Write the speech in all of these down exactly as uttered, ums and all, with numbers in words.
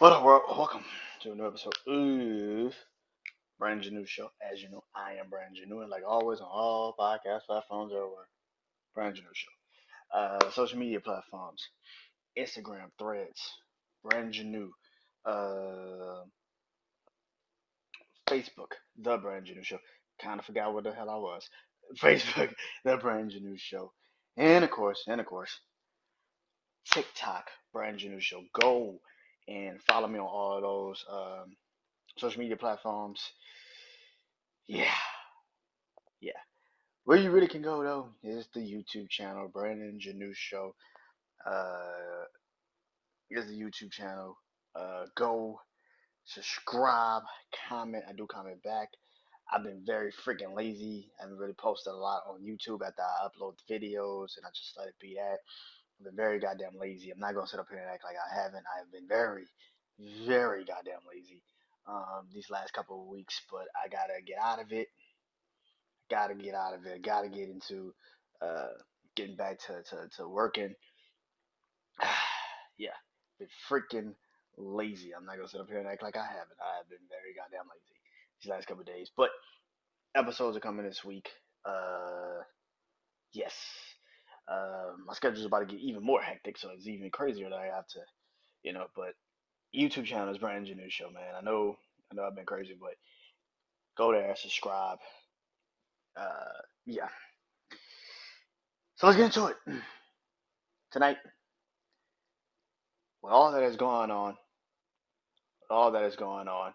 What up, world? Welcome to a new episode of Brand New Show. As you know, I am Brand New, and like always on all podcast platforms everywhere, Brand New Show. Uh, social media platforms: Instagram, Threads, Brand New, uh, Facebook, The Brand New Show. Kind of forgot what the hell I was. Facebook, The Brand New Show, and of course, and of course, TikTok, Brand New Show. Go and follow me on all of those um, social media platforms. Yeah, yeah. Where you really can go though is the YouTube channel, Brandon Janu Show. Uh, is the YouTube channel. Uh, go subscribe, comment. I do comment back. I've been very freaking lazy. I haven't really posted a lot on YouTube after I upload the videos, and I just let it be that. I've been very goddamn lazy. I'm not gonna sit up here and act like I haven't. I've been very, very goddamn lazy um, these last couple of weeks, but I gotta get out of it. Gotta get out of it. Gotta get into uh, getting back to, to, to working. Yeah, been freaking lazy. I'm not gonna sit up here and act like I haven't. I have been very goddamn lazy these last couple of days. But episodes are coming this week. Uh, yes. Uh, my schedule's about to get even more hectic, so it's even crazier that I have to, you know. But YouTube channel is Brand New Show, man. I know, I know, I've been crazy, but go there, subscribe. Uh, yeah. So let's get into it tonight. With all that is going on, with all that is going on,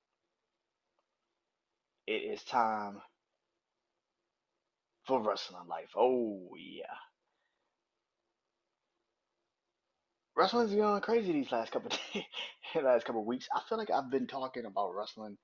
it is time for wrestling life. Oh yeah, wrestling's going crazy these last couple of days, last couple of weeks. I feel like I've been talking about wrestling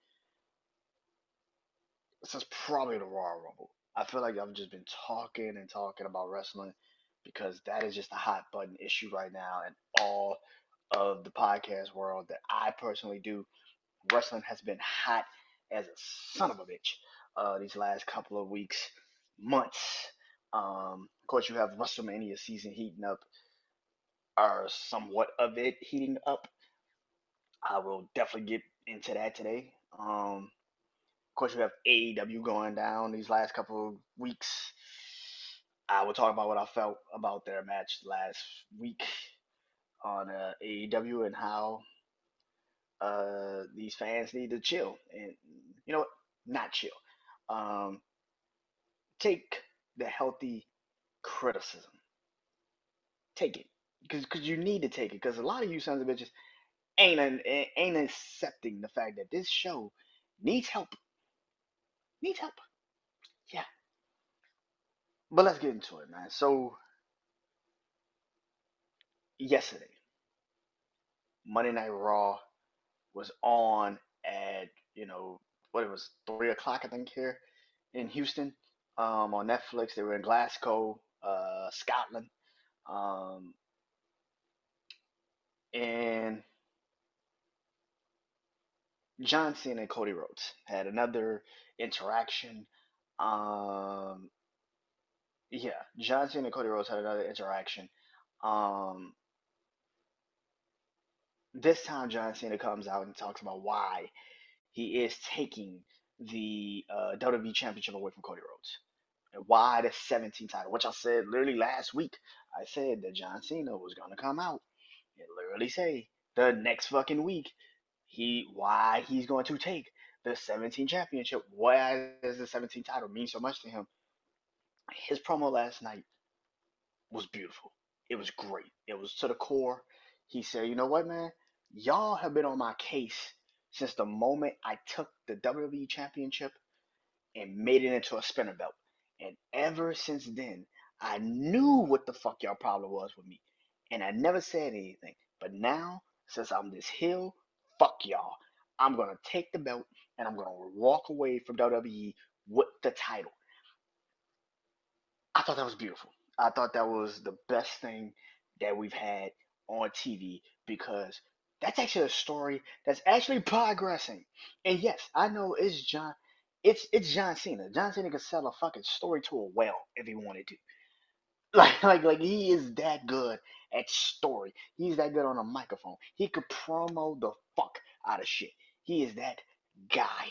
since probably the Royal Rumble. I feel like I've just been talking and talking about wrestling because that is just a hot button issue right now in all of the podcast world that I personally do. Wrestling has been hot as a son of a bitch uh, these last couple of weeks, months. Um, of course, you have WrestleMania season heating up, or somewhat of it heating up. I will definitely get into that today. Um, of course, you have A E W going down these last couple of weeks. I will talk about what I felt about their match last week on uh, A E W and how uh, these fans need to chill and you know what, not chill. Um, take the healthy criticism. Take it because because you need to take it because a lot of you sons of bitches ain't an, ain't accepting the fact that this show needs help. Needs help. Yeah. But let's get into it, man. So yesterday, Monday Night Raw was on at you know what it was three o'clock I think here in Houston um, on Netflix. They were in Glasgow, uh, Scotland, um, and John Cena and Cody Rhodes had another interaction. Um, yeah, John Cena and Cody Rhodes had another interaction. Um, this time, John Cena comes out and talks about why he is taking the uh, W W E Championship away from Cody Rhodes. And why the seventeen title, which I said literally last week. I said that John Cena was going to come out and literally say the next fucking week he why he's going to take the seventeen championship. Why does the seventeen title mean so much to him? His promo last night was beautiful. It was great. It was to the core. He said, "You know what, man? Y'all have been on my case since the moment I took the W W E Championship and made it into a spinner belt. And ever since then, I knew what the fuck y'all problem was with me. And I never said anything. But now, since I'm this heel, fuck y'all. I'm gonna take the belt and I'm gonna walk away from W W E with the title." I thought that was beautiful. I thought that was the best thing that we've had on T V because that's actually a story that's actually progressing. And yes, I know it's John, it's it's John Cena. John Cena can sell a fucking story to a well if he wanted to. Like, like, like he is that good at story. He's that good on a microphone. He could promo the fuck out of shit. He is that guy.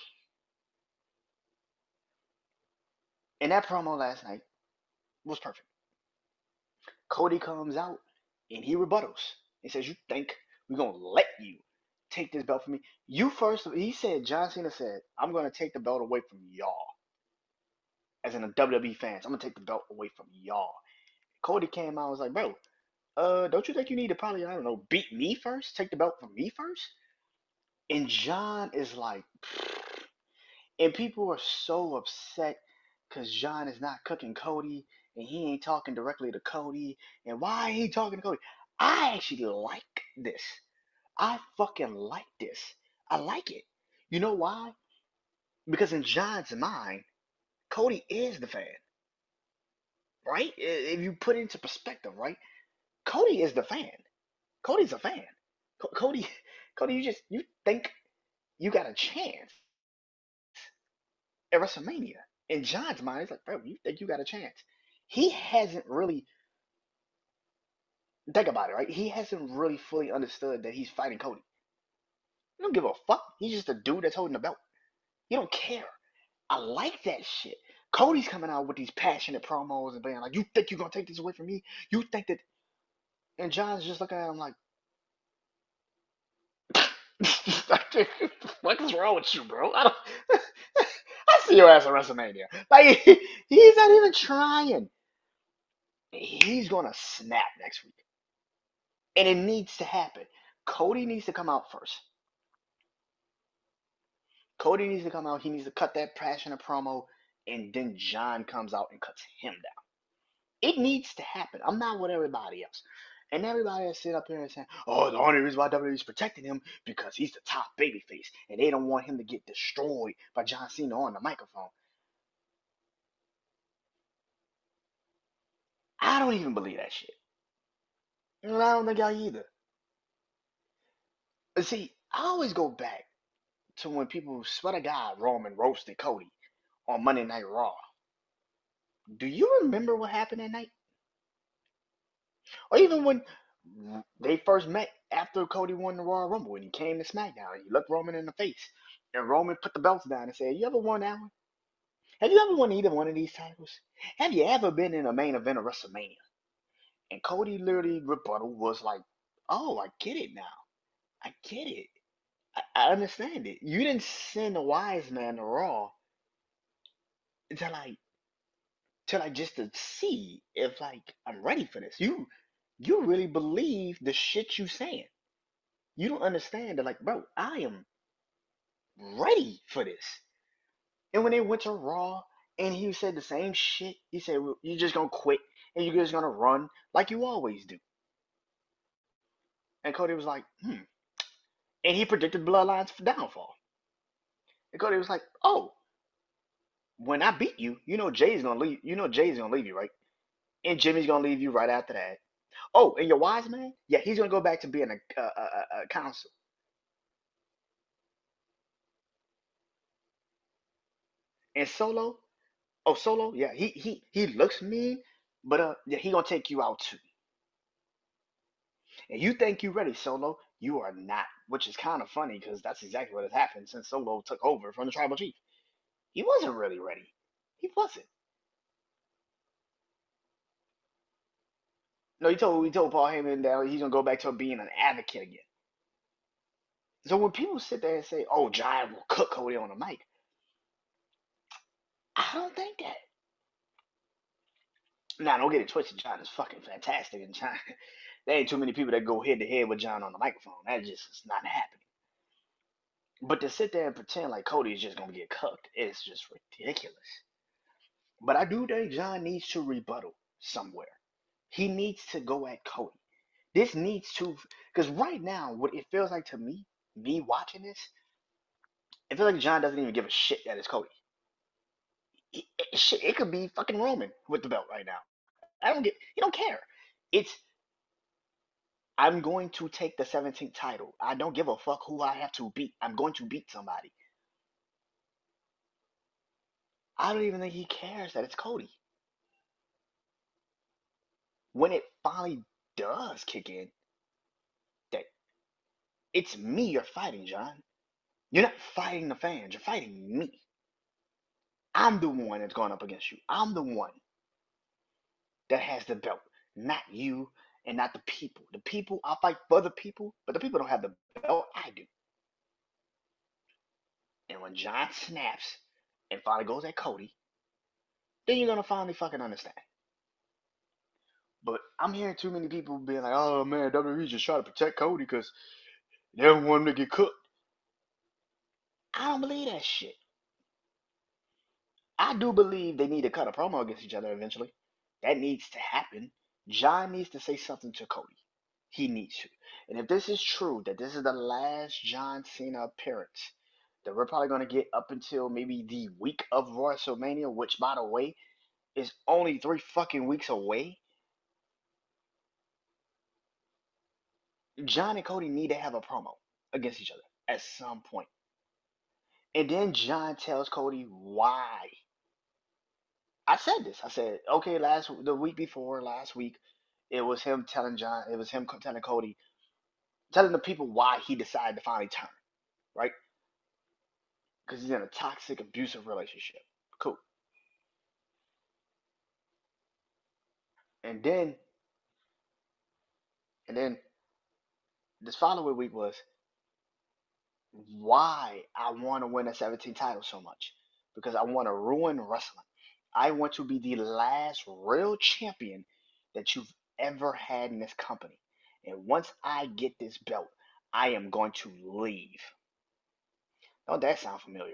And that promo last night was perfect. Cody comes out and he rebuttals. He says, "You think we're gonna let you take this belt from me? You first." He said, John Cena said, "I'm gonna take the belt away from y'all." As in the W W E fans, I'm gonna take the belt away from y'all. Cody came out and was like, "Bro, uh, don't you think you need to probably, I don't know, beat me first? Take the belt from me first?" And John is like, and people are so upset because John is not cooking Cody and he ain't talking directly to Cody. And why ain't he talking to Cody? I actually like this. I fucking like this. I like it. You know why? Because in John's mind, Cody is the fan, right? If you put it into perspective, right? Cody is the fan. Cody's a fan. Co- Cody, Cody, you just you think you got a chance at WrestleMania. In John's mind, it's like, bro, you think you got a chance? He hasn't really think about it, right? He hasn't really fully understood that he's fighting Cody. He don't give a fuck. He's just a dude that's holding the belt. He don't care. I like that shit. Cody's coming out with these passionate promos and being like, "You think you're gonna take this away from me? You think that?" And John's just looking at him like, "What is wrong with you, bro? I don't. I see your ass at WrestleMania. Like he's not even trying. He's gonna snap next week, and it needs to happen. Cody needs to come out first. Cody needs to come out. He needs to cut that passionate promo, and then John comes out and cuts him down. It needs to happen. I'm not with everybody else. And everybody is sitting up here and saying, "Oh, the only reason why W W E is protecting him because he's the top babyface, and they don't want him to get destroyed by John Cena on the microphone." I don't even believe that shit. And I don't think y'all either. But see, I always go back to when people swear to God Roman roasted Cody on Monday Night Raw. Do you remember what happened that night? Or even when they first met after Cody won the Royal Rumble and he came to SmackDown and he looked Roman in the face. And Roman put the belts down and said, "You ever won that one? Have you ever won either one of these titles? Have you ever been in a main event of WrestleMania?" And Cody literally rebuttal was like, "Oh, I get it now. I get it. I, I understand it. You didn't send a wise man to Raw to like to like just to see if like I'm ready for this. You you really believe the shit you saying. You don't understand that, like, bro, I am ready for this." And when they went to Raw and he said the same shit, he said, "Well, you're just gonna quit and you're just gonna run like you always do." And Cody was like, "Hmm." And he predicted Bloodline's downfall. And Cody was like, "Oh, when I beat you, you know Jay's gonna leave. You know Jay's gonna leave you, right? And Jimmy's gonna leave you right after that. Oh, and your wise man, yeah, he's gonna go back to being a, a, a, a counsel." And Solo, oh Solo, yeah, he he he looks mean, but uh, yeah, he gonna take you out too. And you think you ready, Solo? You are not, which is kind of funny because that's exactly what has happened since Solo took over from the Tribal Chief. He wasn't really ready. He wasn't. No, he told he told Paul Heyman that he's gonna go back to being an advocate again. So when people sit there and say, "Oh, Giant will cook Cody on the mic," I don't think that. Now, don't get it twisted. John is fucking fantastic, and John, there ain't too many people that go head to head with John on the microphone. That just is not happening. But to sit there and pretend like Cody is just gonna get cooked is just ridiculous. But I do think John needs to rebuttal somewhere. He needs to go at Cody. This needs to, because right now, what it feels like to me, me watching this, it feels like John doesn't even give a shit that it's Cody. It, it, shit, it could be fucking Roman with the belt right now. I don't get, he don't care. It's, I'm going to take the seventeenth title. I don't give a fuck who I have to beat. I'm going to beat somebody. I don't even think he cares that it's Cody. when it finally does kick in, that it's me you're fighting, John. You're not fighting the fans, you're fighting me. I'm the one that's going up against you. I'm the one that has the belt, not you and not the people. The people, I'll fight for the people, but the people don't have the belt. I do. And when John snaps and finally goes at Cody, then you're gonna finally fucking understand. But I'm hearing too many people being like, "Oh man, W W E just try to protect Cody because they don't want him to get cooked." I don't believe that shit. I do believe they need to cut a promo against each other eventually. That needs to happen. John needs to say something to Cody. He needs to. And if this is true, that this is the last John Cena appearance that we're probably going to get up until maybe the week of WrestleMania, which, by the way, is only three fucking weeks away, John and Cody need to have a promo against each other at some point. And then John tells Cody why. I said this. I said, okay, last the week before last week, it was him telling John, it was him telling Cody, telling the people why he decided to finally turn, right? Because he's in a toxic, abusive relationship. Cool. And then, and then this following week was why I want to win a seventeen title so much. Because I want to ruin wrestling. I want to be the last real champion that you've ever had in this company. And once I get this belt, I am going to leave. Don't that sound familiar?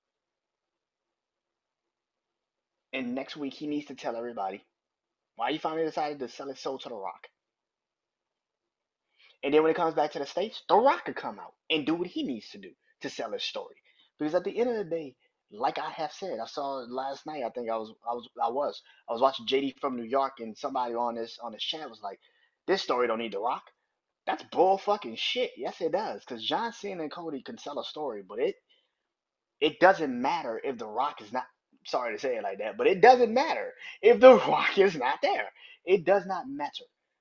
And next week, he needs to tell everybody why he finally decided to sell his soul to The Rock. And then when it comes back to the States, The Rock could come out and do what he needs to do to sell his story. Because at the end of the day, like I have said, I saw last night. I think I was, I was, I was, I was watching J D from New York, and somebody on this on this chat was like, "This story don't need The Rock." That's bull fucking shit. Yes, it does. Because John Cena and Cody can sell a story, but it it doesn't matter if The Rock is not. Sorry to say it like that, but it doesn't matter if The Rock is not there. It does not matter.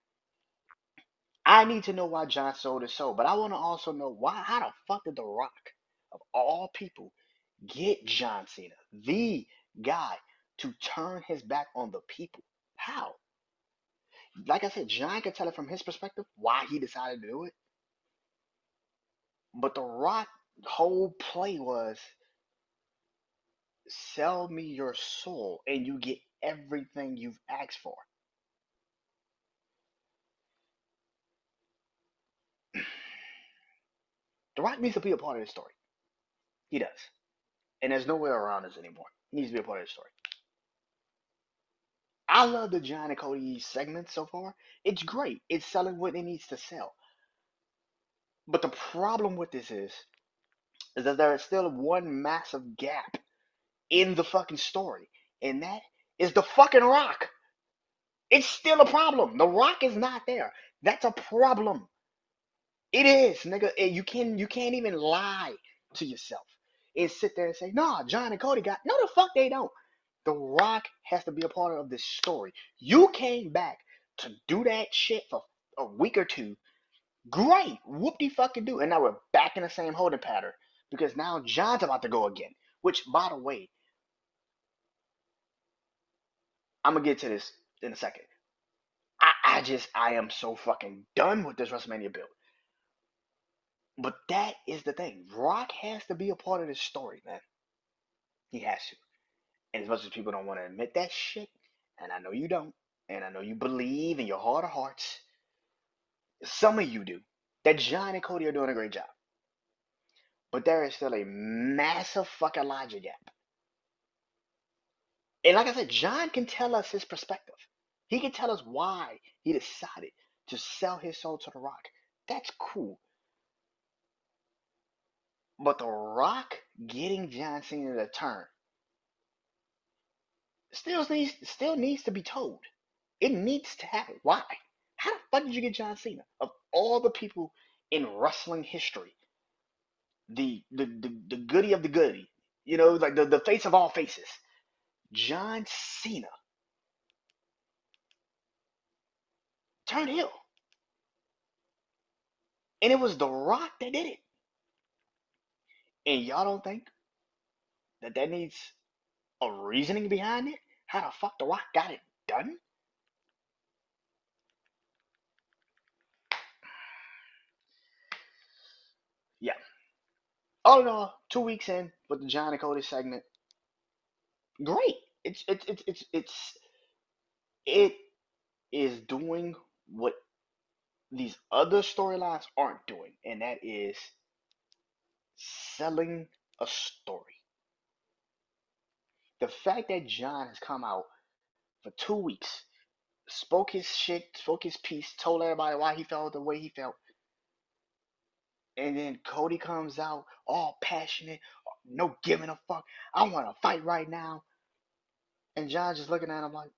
I need to know why John sold his soul, but I want to also know why. How the fuck did The Rock, of all people, get John Cena, the guy, to turn his back on the people? How? Like I said, John can tell it from his perspective why he decided to do it, but The Rock whole play was sell me your soul and you get everything you've asked for. The Rock needs to be a part of this story. He does. And there's no way around this anymore. He needs to be a part of the story. I love the John and Cody segment so far. It's great. It's selling what it needs to sell. But the problem with this is, is that there is still one massive gap in the fucking story, and that is the fucking Rock. It's still a problem. The Rock is not there. That's a problem. It is, nigga. You can you can't even lie to yourself and sit there and say, "Nah, John and Cody got." No, the fuck they don't. The Rock has to be a part of this story. You came back to do that shit for a week or two. Great, whoop de fucking do. And now we're back in the same holding pattern because now John's about to go again. Which, by the way, I'm gonna get to this in a second. I, I just I am so fucking done with this WrestleMania build. But that is the thing. Rock has to be a part of this story, man. He has to. And as much as people don't want to admit that shit, and I know you don't, and I know you believe in your heart of hearts, some of you do, that John and Cody are doing a great job. But there is still a massive fucking logic gap. And like I said, John can tell us his perspective. He can tell us why he decided to sell his soul to The Rock. That's cool. But The Rock getting John Cena to turn still needs still needs to be told. It needs to happen. Why? How the fuck did you get John Cena? Of all the people in wrestling history, the the the, the goody of the goody, you know, like the, the face of all faces, John Cena turned heel. And it was The Rock that did it. And y'all don't think that that needs a reasoning behind it? How the fuck The Rock got it done? Yeah. All in all, two weeks in with the John and Cody segment, great. It's it's it's it's it's it is doing what these other storylines aren't doing, and that is selling a story. The fact that John has come out for two weeks, spoke his shit, spoke his piece, told everybody why he felt the way he felt, and then Cody comes out all passionate, no giving a fuck. I want to fight right now, and John just looking at him like,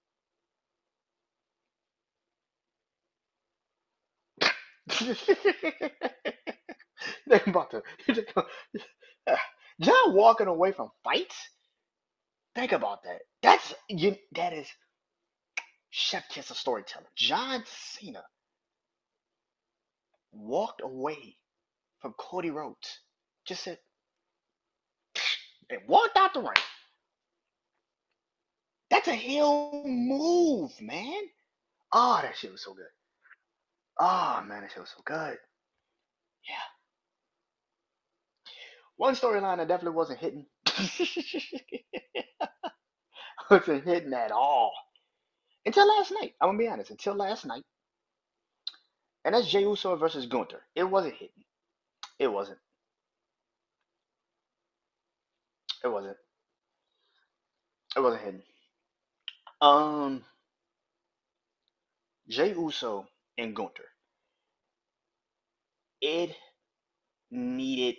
they about to. John walking away from fights. Think about that. That's you. That is chef kiss of storytelling. John Cena walked away from Cody Rhodes. Just said and walked out the ring. That's a heel move, man. Oh, that shit was so good. Oh man, that shit was so good. Yeah. One storyline that definitely wasn't hitting. wasn't hitting at all. Until last night. I'm gonna be honest. Until last night. And that's Jey Uso versus Gunther. It wasn't hitting. It wasn't. It wasn't. It wasn't hitting. Um, Jey Uso and Gunther. It needed.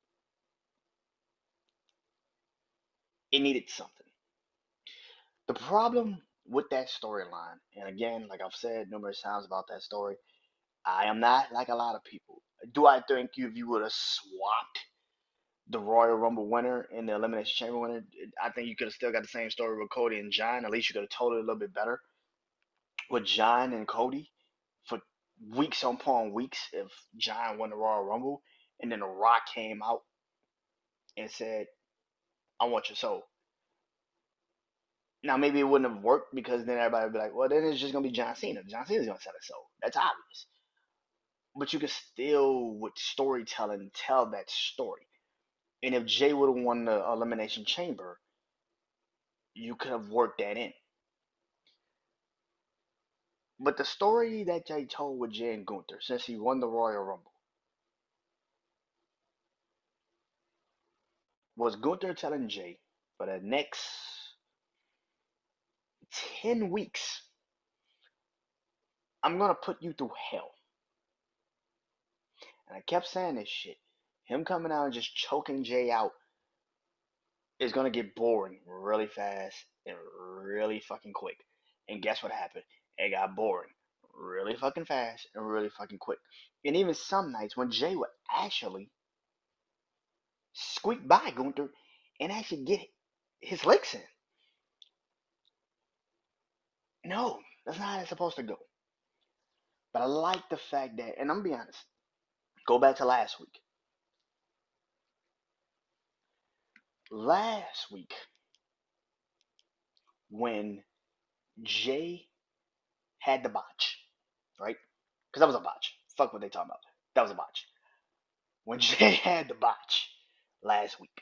It needed something. The problem with that storyline, and again, like I've said numerous times about that story, I am not like a lot of people. Do I think if you would have swapped the Royal Rumble winner and the Elimination Chamber winner, I think you could have still got the same story with Cody and John. At least you could have told it a little bit better with John and Cody for weeks upon weeks if John won the Royal Rumble and then The Rock came out and said, I want your soul. Now maybe it wouldn't have worked because then everybody would be like, well, then it's just gonna be John Cena. John Cena's gonna sell his soul. That's obvious. But you can still, with storytelling, tell that story. And if Jay would have won the Elimination Chamber, you could have worked that in. But the story that Jay told with Jay and Gunther, since he won the Royal Rumble, was Gunther telling Jay for the next ten weeks, I'm gonna put you through hell. And I kept saying this shit. Him coming out and just choking Jay out is gonna get boring really fast and really fucking quick. And guess what happened? It got boring really fucking fast and really fucking quick. And even some nights when Jay would actually squeak by Gunther and actually get his licks in. No, that's not how it's supposed to go. But I like the fact that, and I'm gonna be honest, go back to last week. Last week, when Jay had the botch, right? Because that was a botch. Fuck what they talking about. That was a botch. When Jay had the botch last week,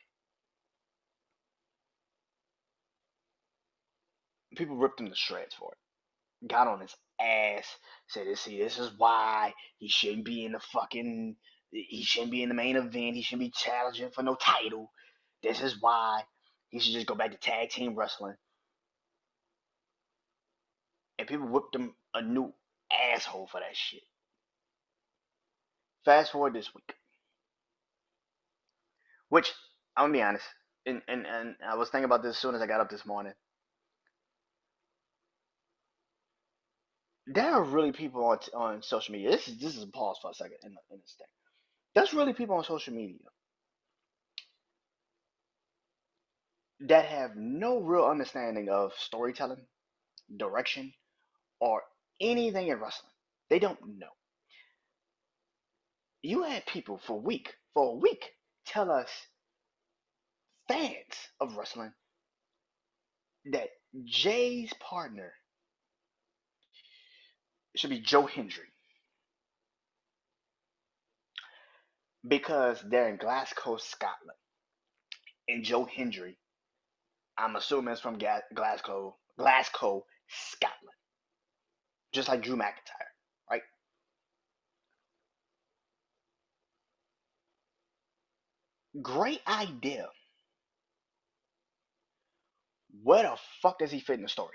people ripped him to shreds for it. Got on his ass, said, "See, this is why he shouldn't be in the fucking, he shouldn't be in the main event. He shouldn't be challenging for no title. This is why he should just go back to tag team wrestling." And people whipped him a new asshole for that shit. Fast forward this week, which I'm gonna be honest, and, and, and I was thinking about this as soon as I got up this morning. There are really people on on social media. This is this is a pause for a second in, in this thing. There's really people on social media that have no real understanding of storytelling, direction, or anything in wrestling. They don't know. You had people for a week, for a week, tell us, fans of wrestling, that Jay's partner should be Joe Hendry because they're in Glasgow, Scotland. And Joe Hendry, I'm assuming, is from Ga- Glasgow, Glasgow, Scotland, just like Drew McIntyre, right? Great idea. Where the fuck does he fit in the story?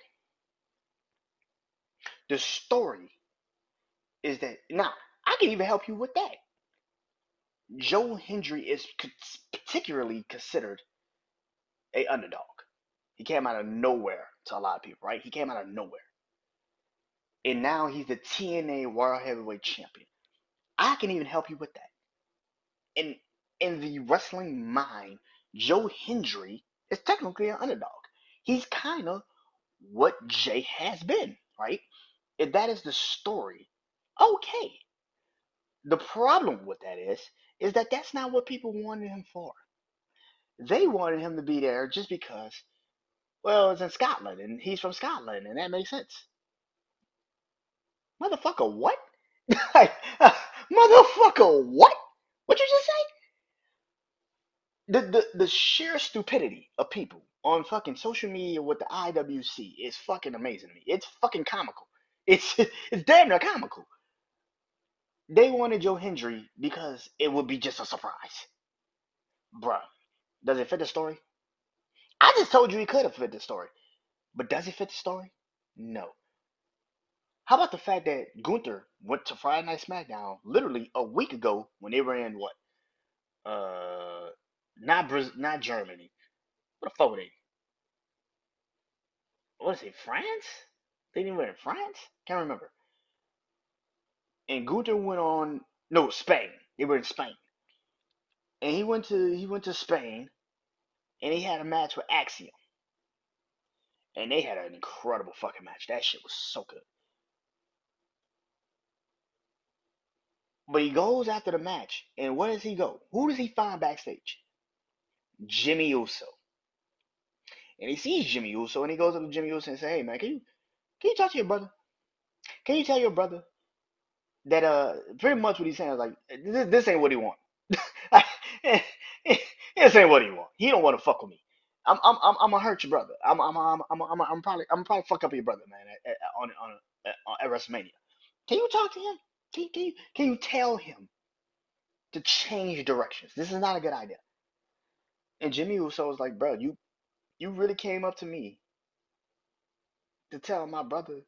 The story is that now I can even help you with that. Joe Hendry is particularly considered a underdog. He came out of nowhere to a lot of people, right? He came out of nowhere. And now he's the T N A World Heavyweight Champion. I can even help you with that. In in the wrestling mind, Joe Hendry is technically an underdog. He's kind of what Jay has been, right? If that is the story, okay. The problem with that is, is that that's not what people wanted him for. They wanted him to be there just because, well, it's in Scotland and he's from Scotland and that makes sense. Motherfucker, what? Like, uh, motherfucker, what? What you just say? The, the the sheer stupidity of people on fucking social media with the I W C is fucking amazing to me. It's fucking comical. It's it's damn near comical. They wanted Joe Hendry because it would be just a surprise. Bruh, does it fit the story? I just told you he could have fit the story. But does it fit the story? No. How about the fact that Gunther went to Friday Night SmackDown literally a week ago when they were in what? Uh, not Brazil, not Germany. What the fuck were they? What is it? France? They didn't were in France? Can't remember. And Gunther went on. No, Spain. They were in Spain, and he went to he went to Spain, and he had a match with Axiom, and they had an incredible fucking match. That shit was so good. But he goes after the match, and where does he go? Who does he find backstage? Jimmy Uso. And he sees Jimmy Uso, and he goes up to Jimmy Uso and says, "Hey man, can you can you talk to your brother? Can you tell your brother that uh pretty much what he's saying is like this, this ain't what he want. This ain't what he want. He don't want to fuck with me. I'm I'm I'm, I'm gonna hurt your brother. I'm I'm I'm I'm, I'm, I'm probably I'm probably fuck up your brother, man, at, at, on on at, at WrestleMania. Can you talk to him? Can you, can you can you tell him to change directions? This is not a good idea." And Jimmy Uso was like, "Bro, you you really came up to me to tell my brother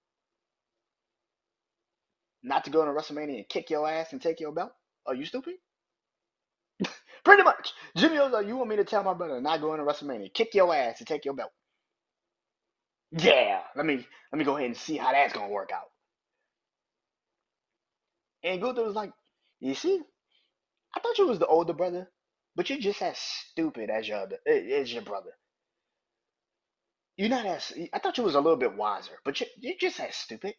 not to go into WrestleMania and kick your ass and take your belt? Are you stupid?" Pretty much. Jimmy was like, "You want me to tell my brother not go into WrestleMania, kick your ass and take your belt?" Yeah, let me let me go ahead and see how that's gonna work out. And Gunther was like, "You see, I thought you was the older brother, but you're just as stupid as your other, as your brother. You're not as. I thought you was a little bit wiser, but you're, you're just as stupid."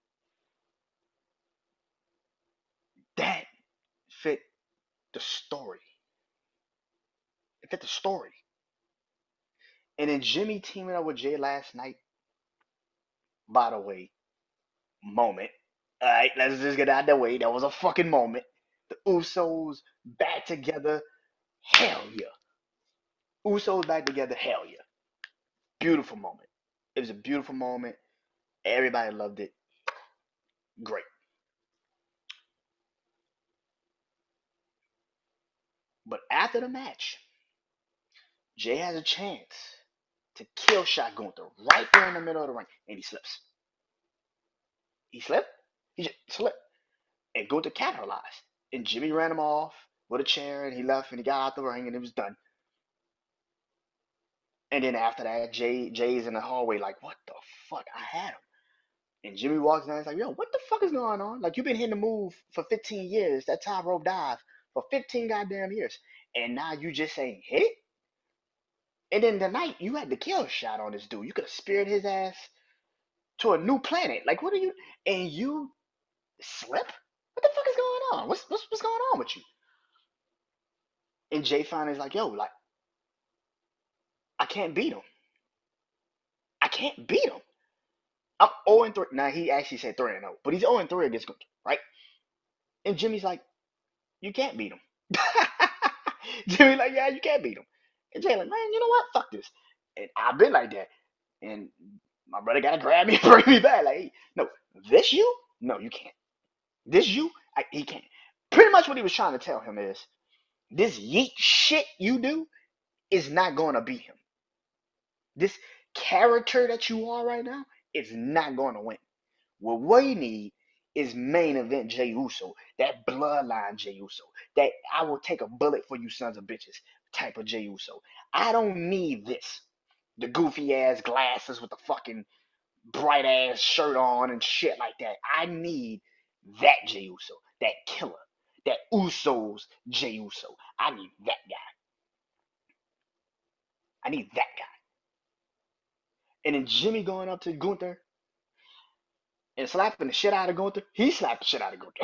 That fit the story. It fit the story. And then Jimmy teaming up with Jay last night. By the way, moment. All right, let's just get out of the way. That was a fucking moment. The Usos back together. Hell yeah. Usos back together. Hell yeah. Beautiful moment. It was a beautiful moment. Everybody loved it. Great. But after the match, Jay has a chance to kill Shot Gunther right there in the middle of the ring, and he slips. He slipped. He just slipped, and Gunther capitalized. And Jimmy ran him off with a chair, and he left, and he got out the ring, and it was done. And then after that, Jay Jay's in the hallway like, "What the fuck? I had him." And Jimmy walks down. He's like, "Yo, what the fuck is going on? Like, you've been hitting the move for fifteen years, that top rope dive for fifteen goddamn years, and now you just ain't hit it." And then tonight, you had the kill shot on this dude. You could have speared his ass to a new planet. Like, what are you? And you slip? What the fuck is going on? What's what's what's going on with you? And Jay finally is like, yo, like I can't beat him. I can't beat him. I'm zero and three. Now he actually said three and zero, but he's zero and three against Gunther, right? And Jimmy's like, you can't beat him. Jimmy's like, yeah, you can't beat him. And Jay like, man, you know what? Fuck this. And I've been like that. And my brother gotta grab me and bring me back. Like, hey, no, this you? No, you can't. This you? I, he can't. Pretty much what he was trying to tell him is, this yeet shit you do is not going to beat him. This character that you are right now is not going to win. What we need is main event Jey Uso, that bloodline Jey Uso, that I will take a bullet for you sons of bitches type of Jey Uso. I don't need this. The goofy ass glasses with the fucking bright ass shirt on and shit like that. I need that Jey Uso, that killer, that Usos Jey Uso. I need that guy. I need that guy. And then Jimmy going up to Gunther and slapping the shit out of Gunther. He slapped the shit out of Gunther.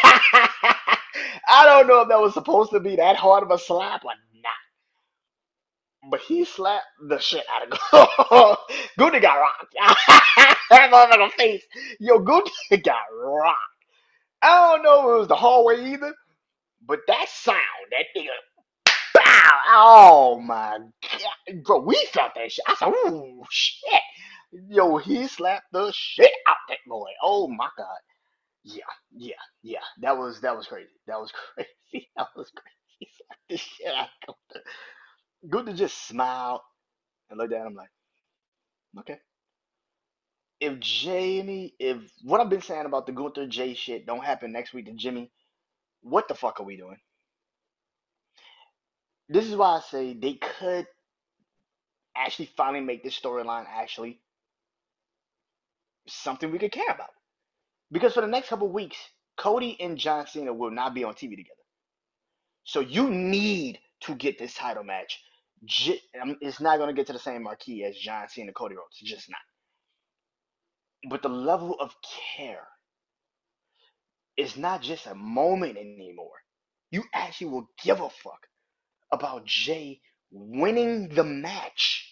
I don't know if that was supposed to be that hard of a slap or not, but he slapped the shit out of Gunther. Gunther got rocked. That motherfucker face. Yo, Gunther got rocked. I don't know if it was the hallway either, but that sound, that nigga, bow. Oh my god, bro, we felt that shit. I said, ooh, shit. Yo, he slapped the shit out that boy. Oh my god. Yeah, yeah, yeah. That was that was crazy. That was crazy. That was crazy. He slapped the shit out of Gunther. Gunther just smiled and looked at him like, okay. If Jamie, if what I've been saying about the Gunther Jay shit don't happen next week to Jimmy, what the fuck are we doing? This is why I say they could actually finally make this storyline actually something we could care about. Because for the next couple of weeks, Cody and John Cena will not be on T V together. So you need to get this title match. um, It's not going to get to the same marquee as John Cena and Cody Rhodes. It's just not. But the level of care is not just a moment anymore. You actually will give a fuck about Jay winning the match.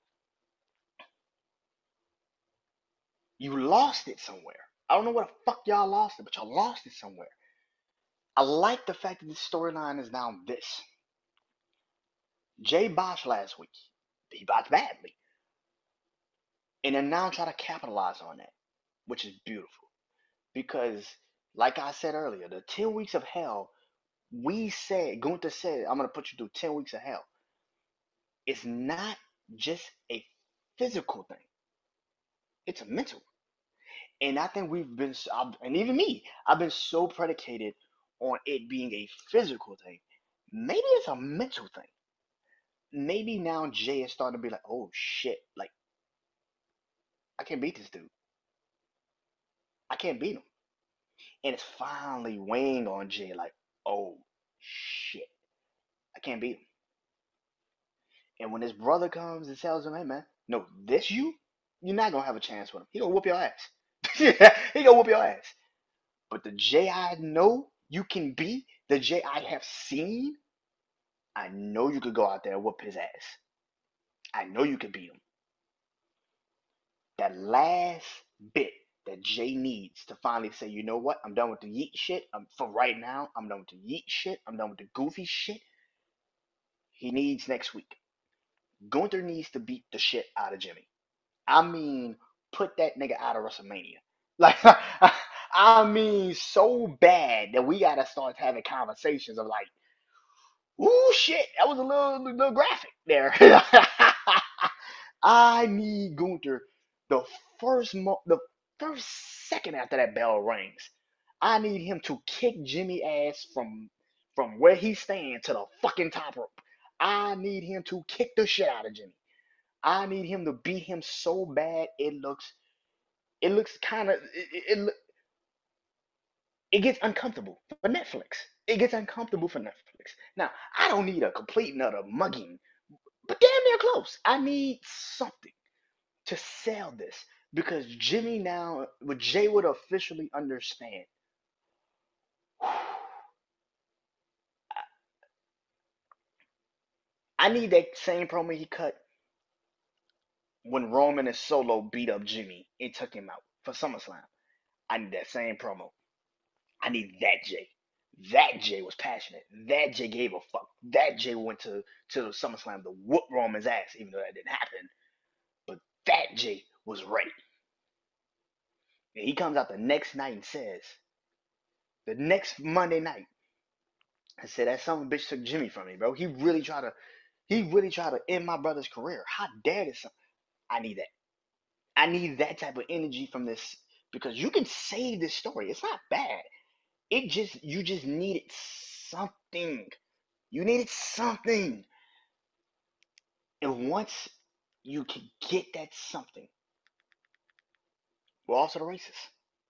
You lost it somewhere. I don't know where the fuck y'all lost it, but y'all lost it somewhere. I like the fact that this storyline is now this. Jay botched last week. He botched badly. And they're now trying to capitalize on that, which is beautiful. Because, like I said earlier, the ten weeks of hell, we said, Gunther said, I'm going to put you through ten weeks of hell. It's not just a physical thing, it's a mental. And I think we've been, and even me, I've been so predicated on it being a physical thing. Maybe it's a mental thing. Maybe now Jay is starting to be like, oh shit, like, I can't beat this dude. I can't beat him. And it's finally weighing on Jay, like, oh shit, I can't beat him. And when his brother comes and tells him, hey man, no, this you, you're not gonna have a chance with him. He gonna whoop your ass. He gonna whoop your ass. But the Jay I know you can be, the Jay I have seen, I know you could go out there and whoop his ass. I know you could beat him. That last bit that Jay needs to finally say, you know what? I'm done with the yeet shit. I'm, for right now, I'm done with the yeet shit. I'm done with the goofy shit. He needs next week. Gunther needs to beat the shit out of Jimmy. I mean, put that nigga out of WrestleMania. Like, I mean, so bad that we gotta start having conversations of like, ooh, shit, that was a little, little graphic there. I need Gunther the first mo- the first second after that bell rings. I need him to kick Jimmy ass from from where he's staying to the fucking top rope. I need him to kick the shit out of Jimmy. I need him to beat him so bad it looks it looks kind of it, it it gets uncomfortable for Netflix. It gets uncomfortable for Netflix. Now, I don't need a complete and utter mugging, but damn near close. I need something to sell this because Jimmy now, but Jay would officially understand. I need that same promo he cut when Roman and Solo beat up Jimmy and took him out for SummerSlam. I need that same promo. I need that Jay. That Jay was passionate. That Jay gave a fuck. That Jay went to to SummerSlam to whoop Roman's ass, even though that didn't happen. But that Jay was ready. And he comes out the next night and says, the next Monday night, I said that son of a bitch took Jimmy from me, bro. He really tried to, he really tried to end my brother's career. How dare this son? I need that. I need that type of energy from this because you can save this story. It's not bad. It just you just needed something. You needed something. And once you can get that something, we're also the racists.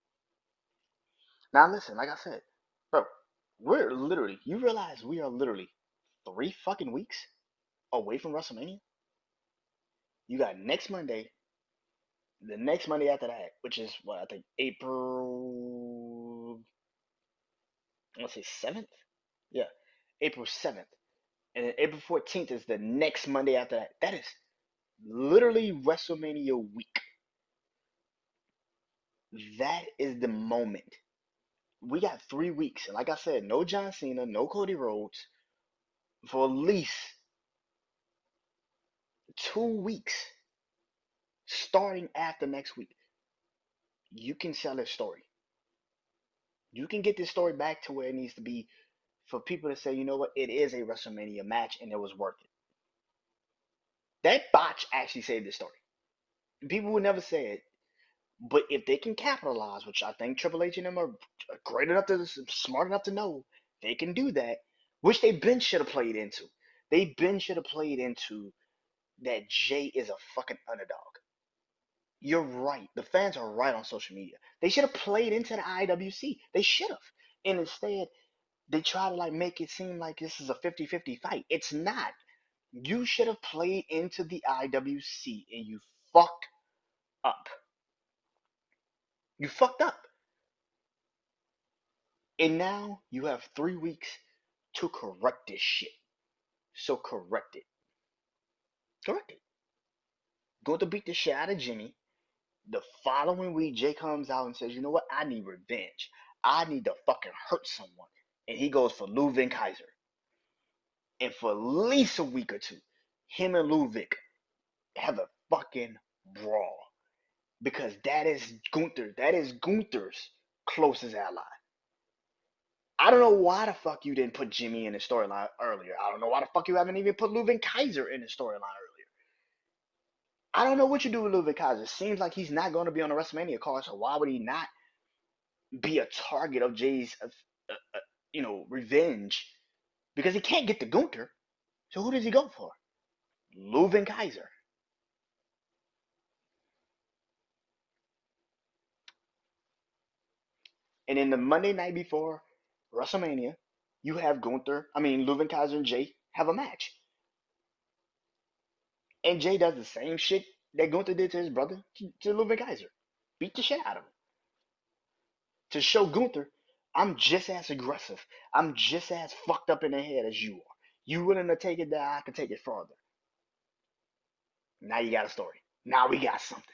Now listen, like I said, bro, we're literally you realize we are literally three fucking weeks away from WrestleMania? You got next Monday, the next Monday after that, which is what I think April I want to say seventh? Yeah. April seventh. And then April fourteenth is the next Monday after that. That is literally WrestleMania week. That is the moment. We got three weeks. And like I said, no John Cena, no Cody Rhodes for at least two weeks starting after next week. You can sell this story. You can get this story back to where it needs to be for people to say, you know what, it is a WrestleMania match and it was worth it. That botch actually saved this story. People would never say it, but if they can capitalize, which I think Triple H and them are great enough to, smart enough to know, they can do that, which they been should have played into. They been should have played into that Jay is a fucking underdog. You're right. The fans are right on social media. They should have played into the I W C. They should have. And instead, they try to like make it seem like this is a fifty-fifty fight. It's not. You should have played into the I W C and you fucked up. You fucked up. And now you have three weeks to correct this shit. So correct it. Correct it. Go to beat the shit out of Jimmy. The following week, Jay comes out and says, you know what? I need revenge. I need to fucking hurt someone. And he goes for Ludwig Kaiser. And for at least a week or two, him and Ludwig have a fucking brawl. Because that is Gunther. That is Gunther's closest ally. I don't know why the fuck you didn't put Jimmy in the storyline earlier. I don't know why the fuck you haven't even put Ludwig Kaiser in the storyline earlier. I don't know what you do with Ludwig Kaiser. Seems like he's not going to be on the WrestleMania card, so why would he not be a target of Jay's, uh, uh, uh, you know, revenge? Because he can't get the Gunther. So who does he go for? Ludwig Kaiser. And then the Monday night before WrestleMania, you have Gunther, I mean, Ludwig Kaiser and Jay have a match. And Jay does the same shit that Gunther did to his brother, to, to Ludwig Kaiser. Beat the shit out of him. To show Gunther, I'm just as aggressive. I'm just as fucked up in the head as you are. You willing to take it there, I can take it further. Now you got a story. Now we got something.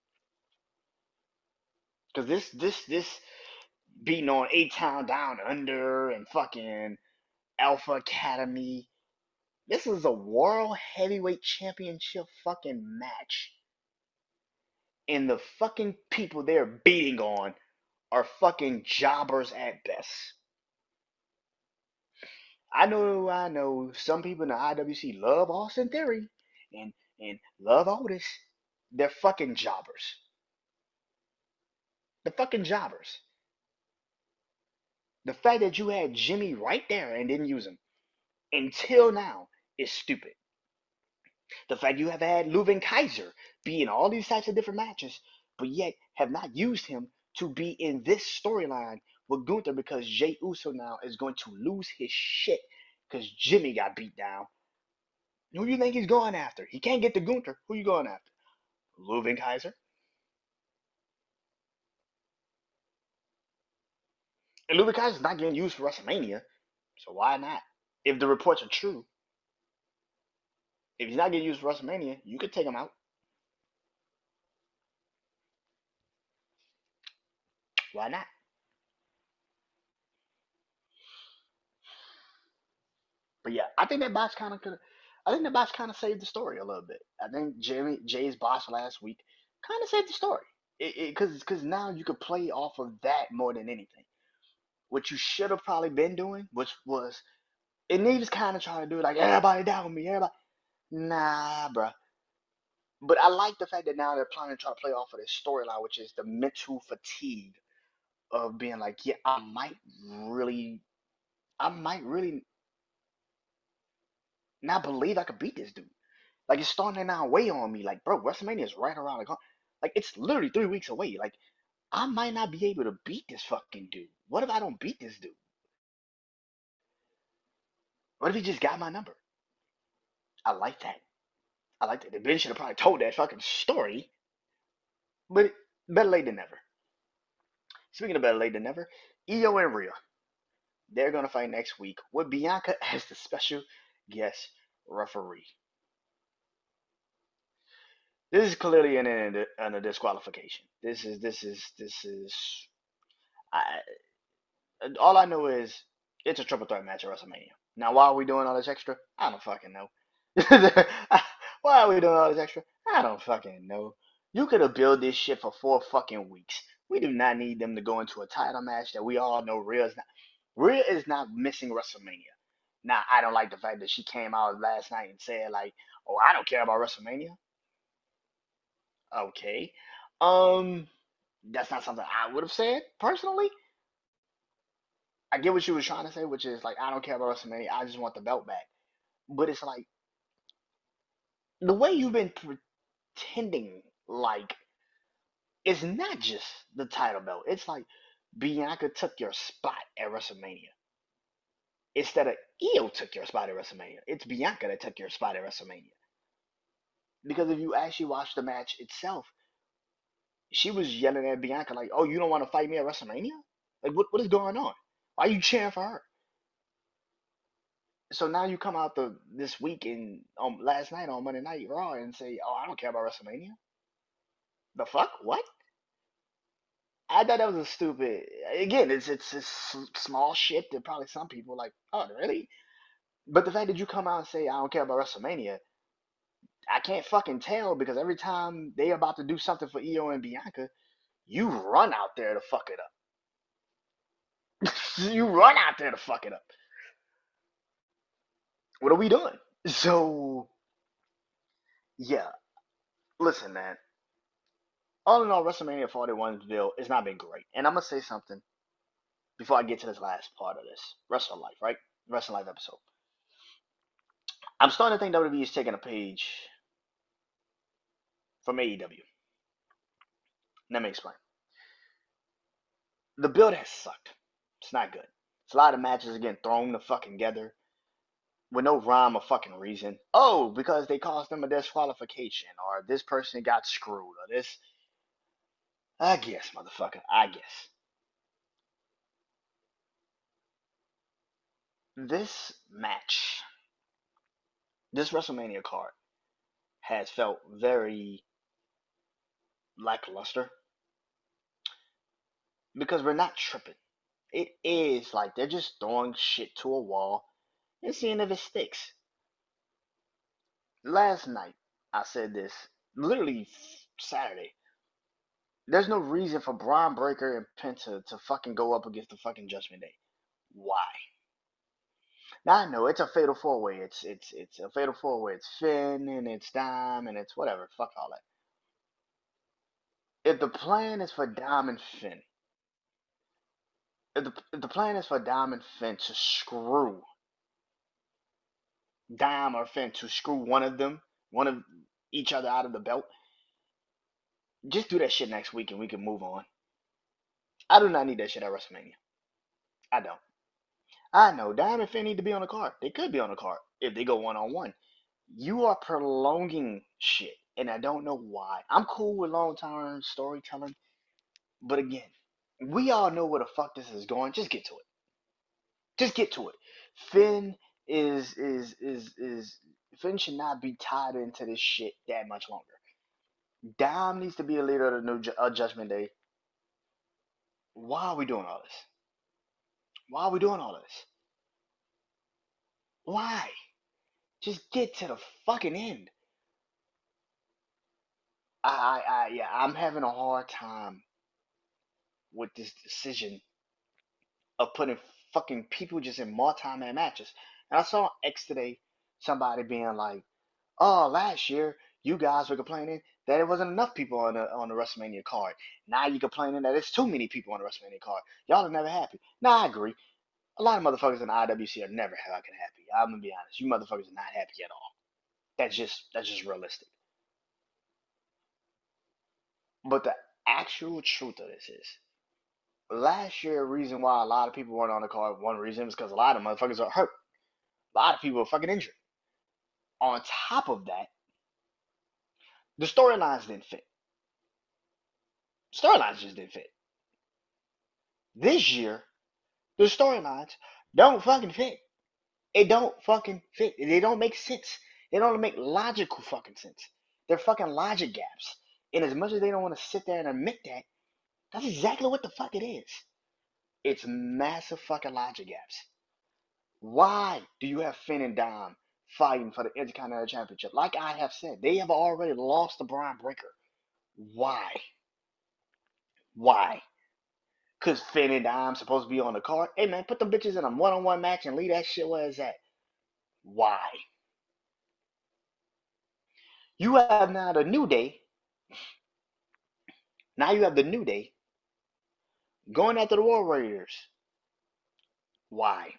Cause this this this beating on A Town Down Under and fucking Alpha Academy. This is a world heavyweight championship fucking match. And the fucking people they're beating on are fucking jobbers at best. I know, I know. Some people in the I W C love Austin Theory and and love Otis. They're fucking jobbers. The fucking jobbers. The fact that you had Jimmy right there and didn't use him until now is stupid. The fact you have had Leuven Kaiser be in all these types of different matches, but yet have not used him to be in this storyline with Gunther because Jey Uso now is going to lose his shit because Jimmy got beat down. Who do you think he's going after? He can't get to Gunther. Who you going after? Leuven Kaiser? And Leuven Kaiser's not getting used for WrestleMania, so why not? If the reports are true. If he's not getting used for WrestleMania, you could take him out. Why not? But yeah, I think that botch kind of could. I think that botch kind of saved the story a little bit. I think Jimmy Jay's botch last week kind of saved the story. It because because now you could play off of that more than anything. What you should have probably been doing, which was, and they just kind of trying to do it like everybody down with me, everybody. Nah, bruh. But I like the fact that now they're planning to try to play off of this storyline, which is the mental fatigue of being like, yeah, I might really, I might really not believe I could beat this dude. Like it's starting to now weigh on me. Like, bro, WrestleMania is right around the corner. Like it's literally three weeks away. Like I might not be able to beat this fucking dude. What if I don't beat this dude? What if he just got my number? I like that. I like that. The bitch should have probably told that fucking story, but better late than never. Speaking of better late than never, Io and Rhea, they're gonna fight next week with Bianca as the special guest referee. This is clearly an, an, an a disqualification. This is this is this is. I, all I know is it's a triple threat match at WrestleMania. Now, why are we doing all this extra? I don't fucking know. Why are we doing all this extra? I don't fucking know. You could have built this shit for four fucking weeks. We do not need them to go into a title match that we all know Rhea is not. Rhea is not missing WrestleMania. Now, I don't like the fact that she came out last night and said like, "Oh, I don't care about WrestleMania." Okay, um, that's not something I would have said personally. I get what you was trying to say, which is like, I don't care about WrestleMania. I just want the belt back. But it's like the way you've been pretending, like it's not just the title belt. It's like Bianca took your spot at WrestleMania instead of Io took your spot at WrestleMania. It's Bianca that took your spot at WrestleMania. Because if you actually watch the match itself, she was yelling at Bianca like, "Oh, you don't want to fight me at WrestleMania? Like, what what is going on? Why are you cheering for her?" So now you come out the this week and um last night on Monday Night Raw and say, "Oh, I don't care about WrestleMania." The fuck? What? I thought that was a stupid. Again, it's it's it's small shit that probably some people like. Oh, really? But the fact that you come out and say, "I don't care about WrestleMania," I can't fucking tell because every time they about to do something for Io and Bianca, you run out there to fuck it up. You run out there to fuck it up. What are we doing? So yeah, listen, man. All in all, WrestleMania forty-one Bill it's not been great. And I'm gonna say something before I get to this last part of this Wrestle Life, right? Wrestle Life episode. I'm starting to think W W E is taking a page from A E W. Let me explain. The build has sucked. It's not good. It's a lot of matches are getting thrown the fucking together with no rhyme or fucking reason. Oh, because they caused them a disqualification, or this person got screwed, or this. I guess, motherfucker. I guess. This match, this WrestleMania card, has felt very lackluster because we're not tripping. It is like they're just throwing shit to a wall and seeing if it sticks. Last night, I said this literally Saturday. There's no reason for Braun Breaker and Penta to fucking go up against the fucking Judgment Day. Why? Now I know it's a fatal four way. It's it's it's a fatal four way. It's Finn and it's Dom and it's whatever. Fuck all that. If the plan is for Dom and Finn, if the, if the plan is for Dom and Finn to screw Dom or Finn to screw one of them, one of each other out of the belt, just do that shit next week and we can move on. I do not need that shit at WrestleMania. I don't. I know Dom and Finn need to be on the card. They could be on the card if they go one on one. You are prolonging shit, and I don't know why. I'm cool with long term storytelling, but again, we all know where the fuck this is going. Just get to it. Just get to it. Finn is is is is Finn should not be tied into this shit that much longer. Dom needs to be a leader of the new ju- uh, Judgment Day. Why are we doing all this? Why are we doing all this? Why? Just get to the fucking end. I, I, I, yeah, I'm having a hard time with this decision of putting fucking people just in multi-man matches. And I saw on X today somebody being like, "Oh, last year you guys were complaining that there wasn't enough people on the on the WrestleMania card. Now you're complaining that it's too many people on the WrestleMania card. Y'all are never happy." Nah, I agree. A lot of motherfuckers in the I W C are never fucking happy. I'm gonna be honest. You motherfuckers are not happy at all. That's just that's just realistic. But the actual truth of this is, last year, the reason why a lot of people weren't on the card, one reason was because a lot of motherfuckers are hurt. A lot of people are fucking injured. On top of that, the storylines didn't fit. Storylines just didn't fit. This year, the storylines don't fucking fit. It don't fucking fit. They don't make sense. They don't make logical fucking sense. They're fucking logic gaps. And as much as they don't want to sit there and admit that, that's exactly what the fuck it is. It's massive fucking logic gaps. Why do you have Finn and Dom fighting for the Intercontinental Championship? Like I have said, they have already lost to Brian Breaker. Why? Why? Because Finn and Dom supposed to be on the card. Hey man, put them bitches in a one-on-one match and leave that shit where it's at. Why? You have now the New Day. Now you have the New Day going after the War Raiders. Why?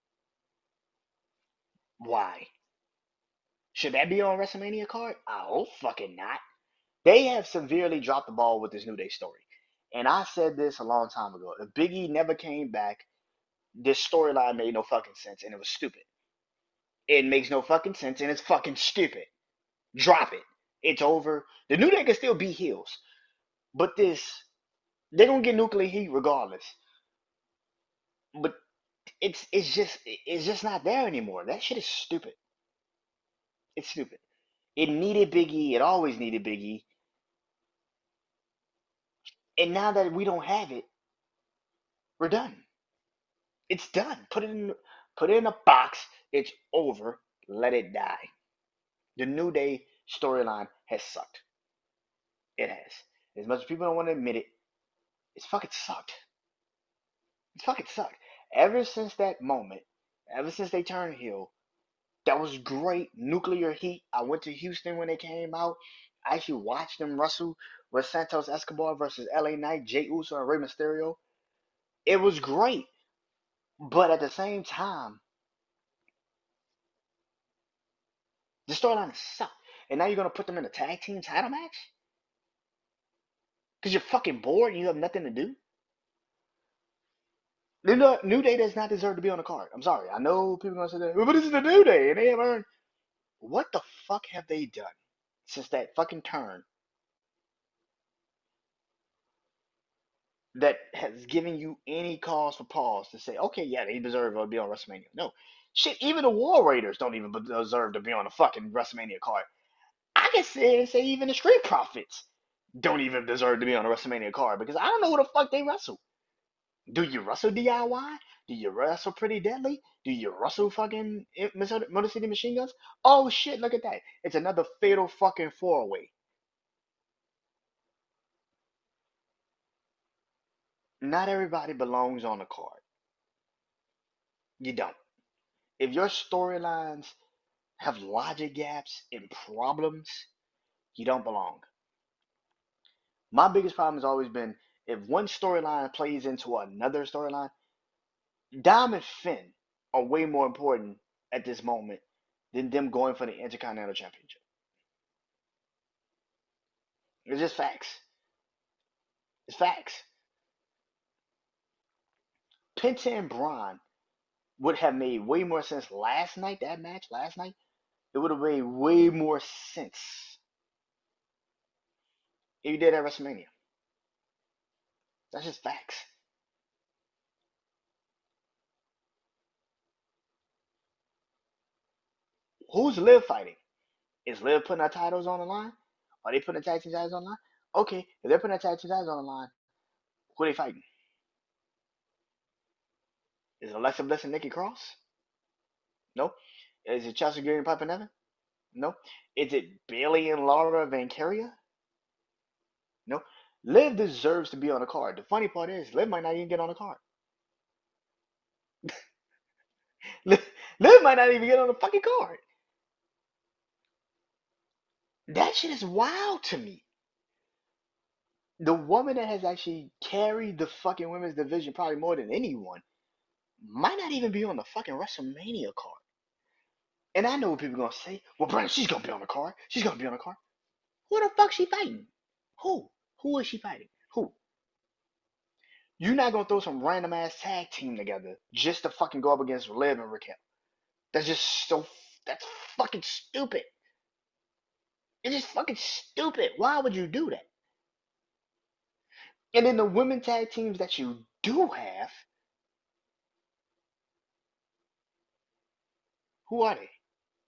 Why? Should that be on WrestleMania card? Oh, fucking not. They have severely dropped the ball with this New Day story. And I said this a long time ago. If Big E never came back, this storyline made no fucking sense and it was stupid. It makes no fucking sense and it's fucking stupid. Drop it. It's over. The New Day can still be heels. But this, they're gonna get nuclear heat regardless. But it's it's just it's just not there anymore. That shit is stupid. It's stupid. It needed Big E. It always needed Big E. And now that we don't have it, we're done. It's done. Put it in put it in a box. It's over. Let it die. The New Day storyline has sucked. It has. As much as people don't want to admit it, it's fucking sucked. It's fucking sucked. Ever since that moment, ever since they turned heel, that was great. Nuclear Heat. I went to Houston when they came out. I actually watched them wrestle with Santos Escobar versus L A Knight, Jey Uso, and Rey Mysterio. It was great. But at the same time, the storyline sucked. And now you're going to put them in a tag team title match? Because you're fucking bored and you have nothing to do? New, New Day does not deserve to be on the card. I'm sorry. I know people are going to say that, but this is the New Day and they have earned. What the fuck have they done since that fucking turn that has given you any cause for pause to say, okay, yeah, they deserve to be on WrestleMania? No. Shit, even the War Raiders don't even deserve to be on a fucking WrestleMania card. I can say, say even the Street Profits don't even deserve to be on a WrestleMania card because I don't know who the fuck they wrestle. Do you wrestle D I Y? Do you wrestle Pretty Deadly? Do you wrestle fucking Motor City Machine Guns? Oh shit, look at that. It's another fatal fucking four way. Not everybody belongs on the card. You don't. If your storylines have logic gaps and problems, you don't belong. My biggest problem has always been if one storyline plays into another storyline, Dom and Finn are way more important at this moment than them going for the Intercontinental Championship. It's just facts. It's facts. Penta and Braun would have made way more sense last night, that match last night. It would have made way more sense if you did at WrestleMania. That's just facts. Who's Liv fighting? Is Liv putting her titles on the line? Are they putting the tag team titles on the line? Okay, if they're putting the tag team titles on the line, who are they fighting? Is it Alexa Bliss and Nikki Cross? No. Is it Chelsea Green and Piper Niven? No. Is it Bayley and Laura Vancaria? No. Liv deserves to be on the card. The funny part is, Liv might not even get on the card. Liv, Liv might not even get on the fucking card. That shit is wild to me. The woman that has actually carried the fucking women's division probably more than anyone might not even be on the fucking WrestleMania card. And I know what people are gonna say. Well, Brandon, she's gonna be on the card. She's gonna be on the card. Who the fuck she fighting? Who? Who is she fighting? Who? You're not gonna throw some random ass tag team together just to fucking go up against Liv and Raquel. That's just so. That's fucking stupid. It's just fucking stupid. Why would you do that? And then the women tag teams that you do have, who are they?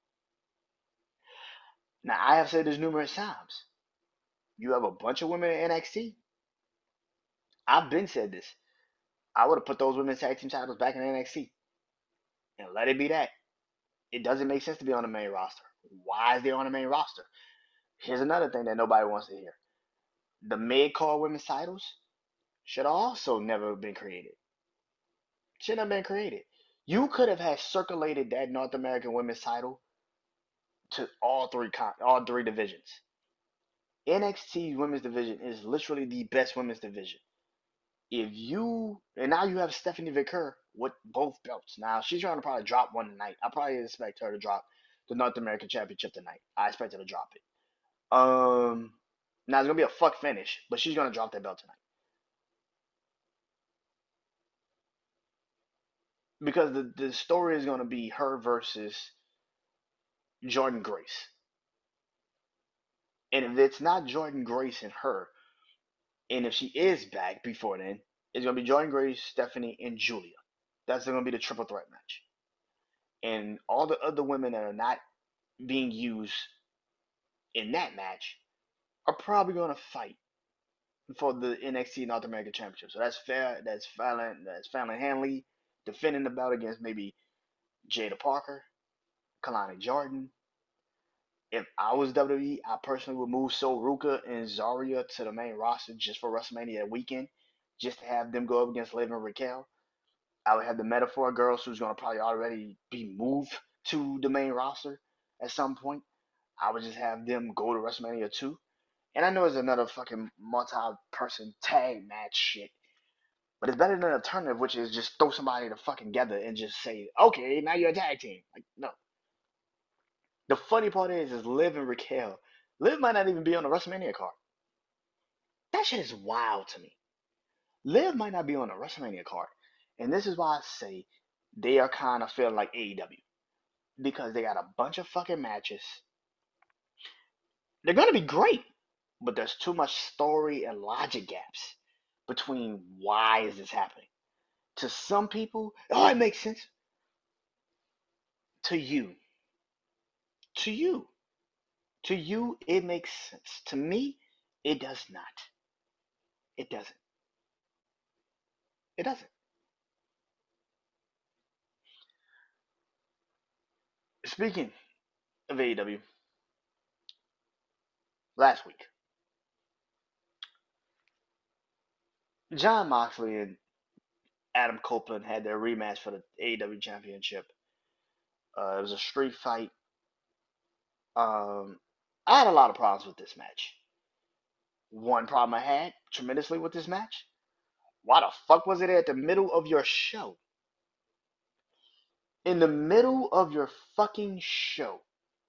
Now I have said this numerous times. You have a bunch of women in N X T. I've been said this. I would have put those women's tag team titles back in N X T and let it be that. It doesn't make sense to be on the main roster. Why is they on the main roster? Here's another thing that nobody wants to hear. The mid card women's titles should also never have been created. Shouldn't have been created. You could have had circulated that North American women's title to all three con- all three divisions. N X T women's division is literally the best women's division. If you and now you have Stephanie Vicker with both belts. Now she's trying to probably drop one tonight. I probably expect her to drop the North American Championship tonight. I expect her to drop it. Um, now it's gonna be a fuck finish, but she's gonna drop that belt tonight because the the story is gonna be her versus Jordan Grace. And if it's not Jordan Grace and her, and if she is back before then, it's gonna be Jordan Grace, Stephanie, and Julia. That's gonna be the triple threat match. And all the other women that are not being used in that match are probably gonna fight for the N X T North American Championship. So that's fair. That's Fallon. That's Fallon Henley defending the belt against maybe Jada Parker, Kalani Jordan. If I was W W E, I personally would move Sol Ruka and Zarya to the main roster just for WrestleMania weekend, just to have them go up against Liv and Raquel. I would have the Metaphor girls who's going to probably already be moved to the main roster at some point. I would just have them go to WrestleMania two. And I know it's another fucking multi-person tag match shit, but it's better than an alternative, which is just throw somebody to fucking together and just say, okay, now you're a tag team. Like, no. The funny part is, is Liv and Raquel. Liv might not even be on the WrestleMania card. That shit is wild to me. Liv might not be on the WrestleMania card. And this is why I say they are kind of feeling like A E W. Because they got a bunch of fucking matches. They're going to be great. But there's too much story and logic gaps between why is this happening. To some people, oh, it makes sense. To you. To you. To you, it makes sense. To me, it does not. It doesn't. It doesn't. Speaking of A E W, last week, John Moxley and Adam Copeland had their rematch for the A E W Championship. Uh, it was a street fight. Um, I had a lot of problems with this match. One problem I had tremendously with this match: why the fuck was it at the middle of your show? In the middle of your fucking show,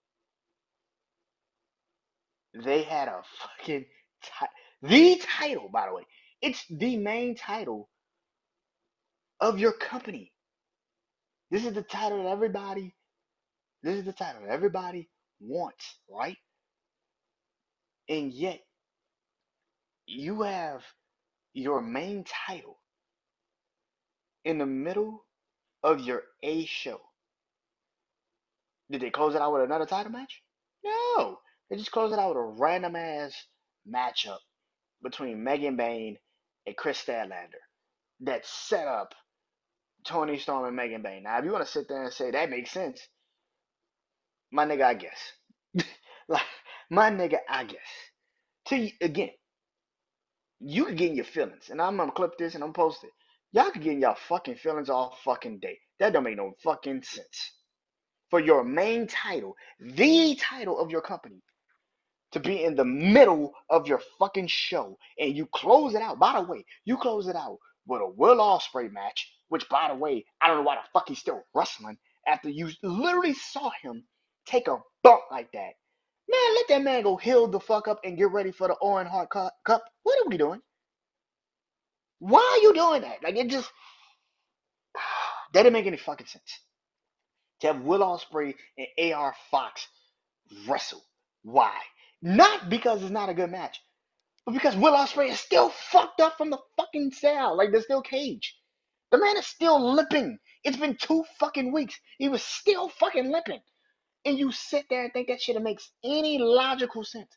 they had a fucking ti- the title, by the way. It's the main title of your company. This is the title that everybody. This is the title that everybody wants, right? And yet you have your main title in the middle of your A show. Did they close it out with another title match? No. They just closed it out with a random ass matchup between Megan Bayne and Chris Statlander that set up Tony Storm and Megan Bayne. Now, if you want to sit there and say that makes sense, my nigga, I guess. Like, my nigga, I guess. To again, you could get in your feelings, and I'm gonna clip this and I'm gonna post it. Y'all could get in y'all fucking feelings all fucking day. That don't make no fucking sense. For your main title, the title of your company, to be in the middle of your fucking show, and you close it out. By the way, you close it out with a Will Ospreay match, which, by the way, I don't know why the fuck he's still wrestling after you literally saw him take a bump like that. Man, let that man go heal the fuck up and get ready for the Owen Hart Cup. What are we doing? Why are you doing that? Like, it just that didn't make any fucking sense. To have Will Ospreay and A R Fox wrestle. Why? Not because it's not a good match, but because Will Ospreay is still fucked up from the fucking cell. Like, there's still cage. The man is still limping. It's been two fucking weeks. He was still fucking limping. And you sit there and think that shit makes any logical sense.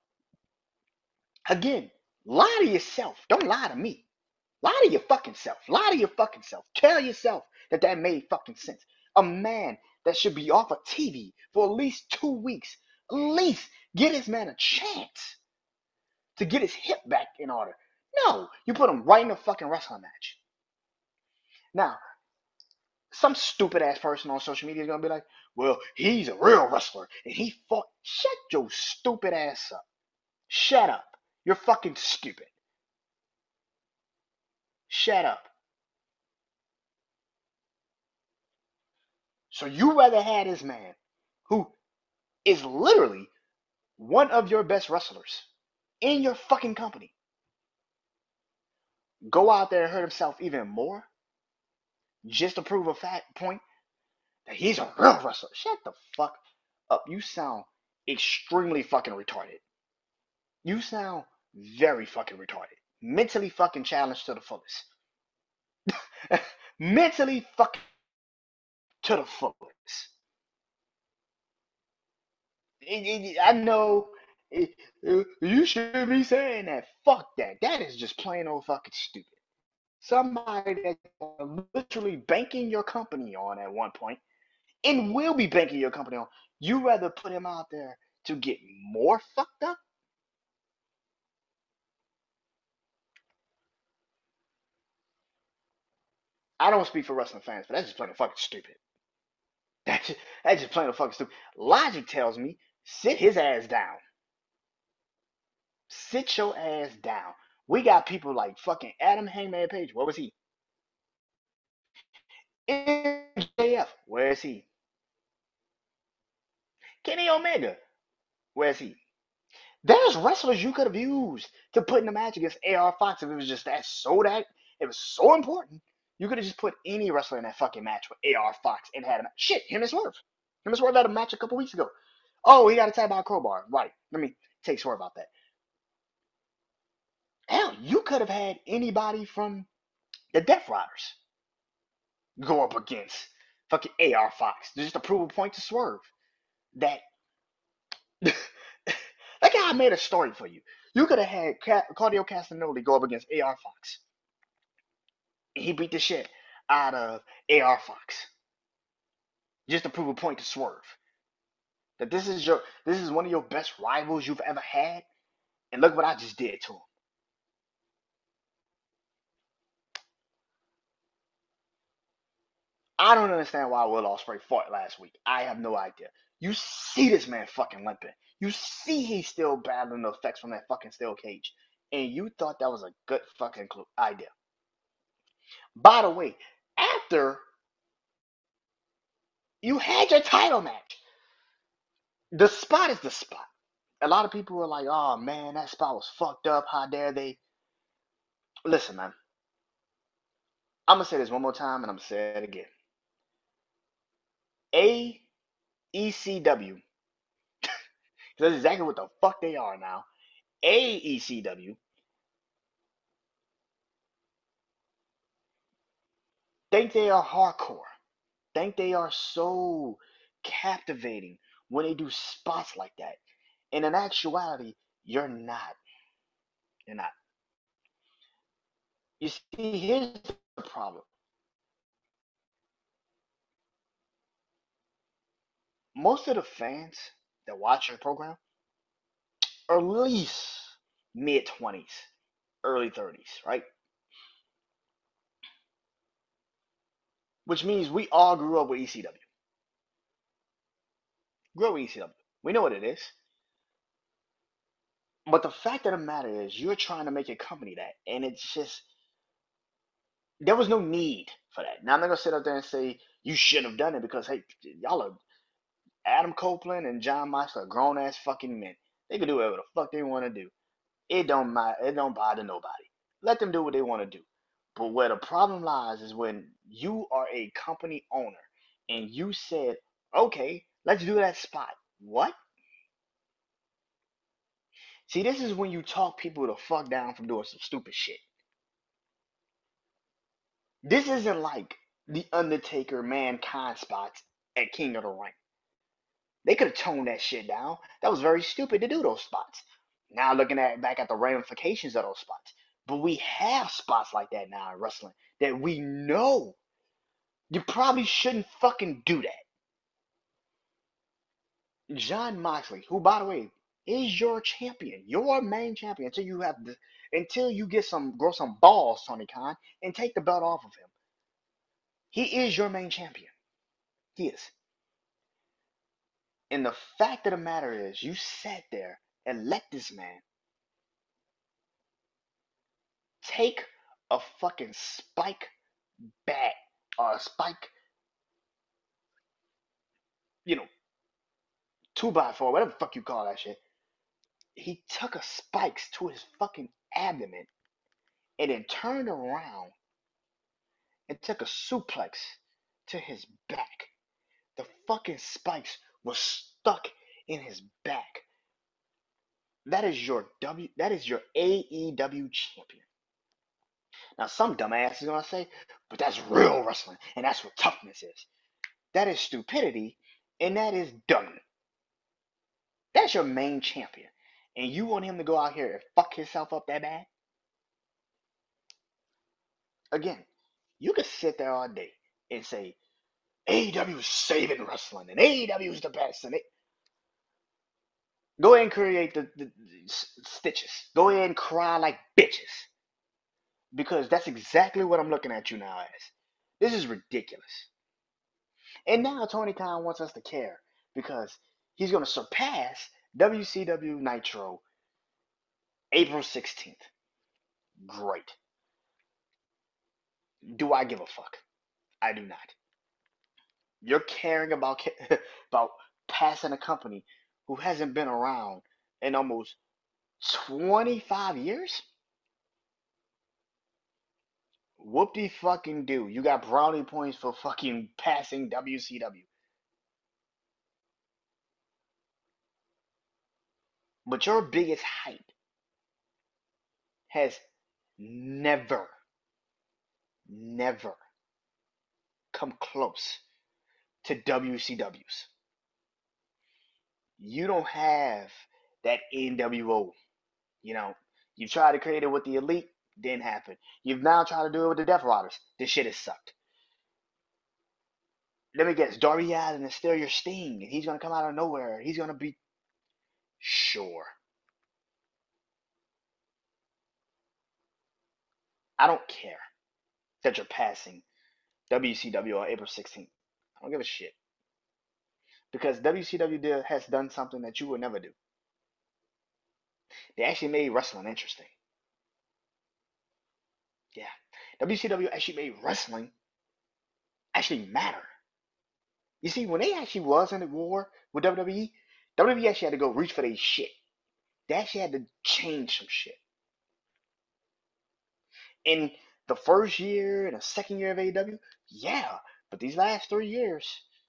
Again, lie to yourself. Don't lie to me. Lie to your fucking self. Lie to your fucking self. Tell yourself that that made fucking sense. A man that should be off of T V for at least two weeks. At least get this man a chance to get his hip back in order. No, you put him right in a fucking wrestling match. Now, some stupid ass person on social media is gonna be like, well, he's a real wrestler and he fought. Shut your stupid ass up. Shut up. You're fucking stupid. Shut up. So you rather had this man who is literally one of your best wrestlers in your fucking company go out there and hurt himself even more just to prove a fact point that he's a real wrestler. Shut the fuck up. You sound extremely fucking retarded. You sound very fucking retarded. Mentally fucking challenged to the fullest. Mentally fucking to the fullest. I know you shouldn't be saying that. Fuck that. That is just plain old fucking stupid. Somebody that's literally banking your company on at one point and will be banking your company on. You rather put him out there to get more fucked up? I don't speak for wrestling fans, but that's just plain fucking stupid. That's just, that's just plain fucking stupid. Logic tells me sit his ass down. Sit your ass down. We got people like fucking Adam Hangman Page. Where was he? M J F. Where is he? Kenny Omega. Where is he? There's wrestlers you could have used to put in a match against A R Fox if it was just that so that it was so important. You could have just put any wrestler in that fucking match with A R Fox and had him. Shit, him and Swerve. Him and Swerve had a match a couple weeks ago. Oh, he got attacked by a crowbar. Right. Let me take Swerve about that. Hell, you could have had anybody from the Death Riders go up against fucking A R Fox just to prove a point to Swerve that. Like how I made a story for you. You could have had Claudio Castagnoli go up against A R Fox. And he beat the shit out of A R Fox just to prove a point to Swerve that this is your this is one of your best rivals you've ever had, and look what I just did to him. I don't understand why Will Ospreay fought last week. I have no idea. You see this man fucking limping. You see he's still battling the effects from that fucking steel cage, and you thought that was a good fucking idea. By the way, after you had your title match, the spot is the spot. A lot of people were like, "Oh man, that spot was fucked up. How dare they?" Listen, man. I'm gonna say this one more time, and I'm gonna say it again. A E C W. That's exactly what the fuck they are now. A E C W. Think they are hardcore. Think they are so captivating when they do spots like that. And in actuality, you're not. You're not. You see, here's the problem. Most of the fans that watch your program are at least mid twenties, early thirties, right? Which means we all grew up with E C W. Grew up with E C W. We know what it is. But the fact of the matter is, you're trying to make your company that, and it's just there was no need for that. Now I'm not gonna sit up there and say you shouldn't have done it because hey, y'all are Adam Copeland and John Moxley are grown ass fucking men. They can do whatever the fuck they want to do. It don't matter. It don't bother nobody. Let them do what they want to do. But where the problem lies is when you are a company owner and you said, okay, let's do that spot. What? See, this is when you talk people the fuck down from doing some stupid shit. This isn't like the Undertaker Mankind spots at King of the Ring. They could have toned that shit down. That was very stupid to do those spots. Now looking at back at the ramifications of those spots. But we have spots like that now in wrestling that we know you probably shouldn't fucking do that. John Moxley, who by the way is your champion, your main champion until you have the until you get some grow some balls, Tony Khan, and take the belt off of him. He is your main champion. He is. And the fact of the matter is, you sat there and let this man take a fucking spike bat or a spike, you know, two by four, whatever the fuck you call that shit. He took a spikes to his fucking abdomen and then turned around and took a suplex to his back. The fucking spikes were stuck in his back. That is your W. That is your A E W champion. Now, some dumbass is gonna say, "But that's real wrestling, and that's what toughness is." That is stupidity, and that is dumb. That's your main champion, and you want him to go out here and fuck himself up that bad? Again, you could sit there all day and say A E W is saving wrestling, and A E W is the best, and it, go ahead and create the, the, the stitches. Go ahead and cry like bitches. Because that's exactly what I'm looking at you now as. This is ridiculous. And now Tony Khan wants us to care because he's going to surpass W C W Nitro April sixteenth. Great. Do I give a fuck? I do not. You're caring about about passing a company who hasn't been around in almost twenty-five years? Whoop de fucking do. You got brownie points for fucking passing W C W. But your biggest hype has never, never come close to W C W's. You don't have that N W O. You know, you tried to create it with the Elite, didn't happen. You've now tried to do it with the Death Riders. This shit has sucked. Let me guess, Darby Allin is still your Sting, and he's gonna come out of nowhere. He's gonna be sure. I don't care that you're passing W C W on April sixteenth. I don't give a shit. Because W C W did, has done something that you would never do. They actually made wrestling interesting. Yeah. W C W actually made wrestling actually matter. You see, when they actually was in the war with W W E, W W E actually had to go reach for their shit. They actually had to change some shit. In the first year and the second year of A E W, yeah. But these last three years,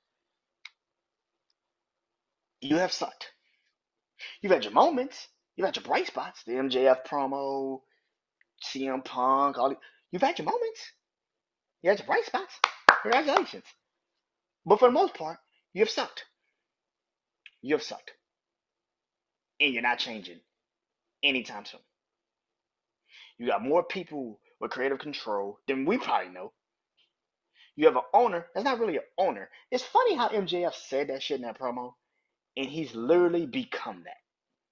you have sucked. You've had your moments. You've had your bright spots. The M J F promo, C M Punk, all the, you've had your moments. You had your bright spots. Congratulations. But for the most part, You have sucked. You have sucked. And you're not changing anytime soon. You got more people with creative control than we probably know. You have an owner that's not really an owner. It's funny how M J F said that shit in that promo, and he's literally become that.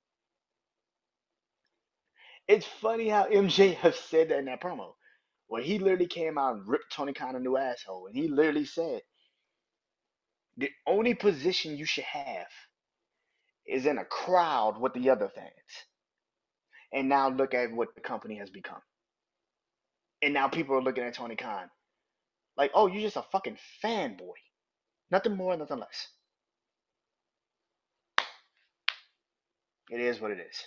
It's funny how M J F said that in that promo, where he literally came out and ripped Tony Khan a new asshole, and he literally said, the only position you should have is in a crowd with the other fans. And now look at what the company has become. And now people are looking at Tony Khan like, oh, you're just a fucking fanboy. Nothing more, nothing less. It is what it is.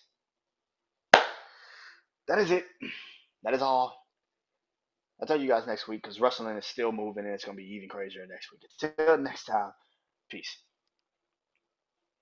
That is it. That is all. I'll tell you guys next week because wrestling is still moving and it's going to be even crazier next week. Until next time, peace.